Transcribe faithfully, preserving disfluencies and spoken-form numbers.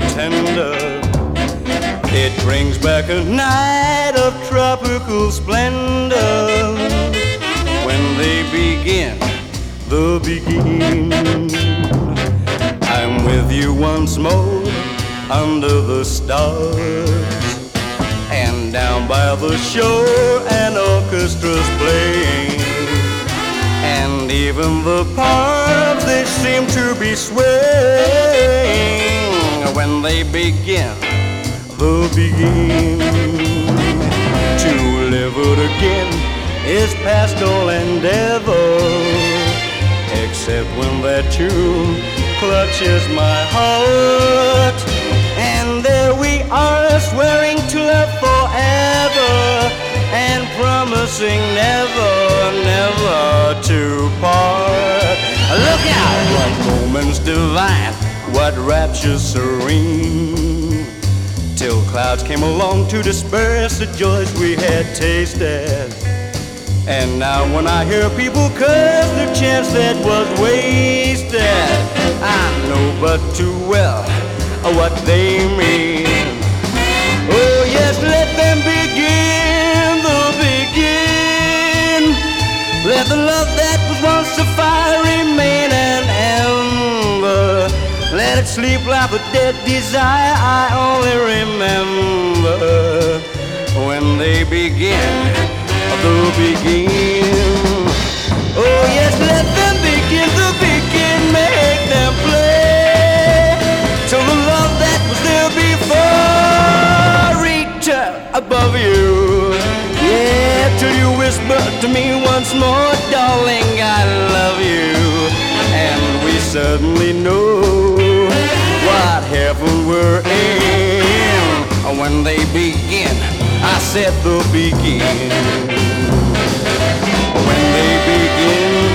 tender. It brings back a night of tropical splendor. When they begin, the begin. I'm with you once more under the stars, and down by the shore an orchestra's playing, and even the palms they seem to be swaying. When they begin, the begin. To live it again is past all endeavor, except when that tune clutches my heart, and there we are swearing to love forever and promising never, never to part. Look out! What moments divine, what raptures serene, till clouds came along to disperse the joys we had tasted. And now when I hear people curse the chance that was wasted, I know but too well what they mean. Oh yes, let them begin, the begin. Let the love that was once a fire remain an ember. Let it sleep like a dead desire I only remember when they begin, the begin. Oh yes, let them begin, the begin. Make them play till the love that was there before reach above you. Yeah, till you whisper to me once more, darling, I love you. And we certainly know what heaven we're in when they begin. I said the begin. When they begin.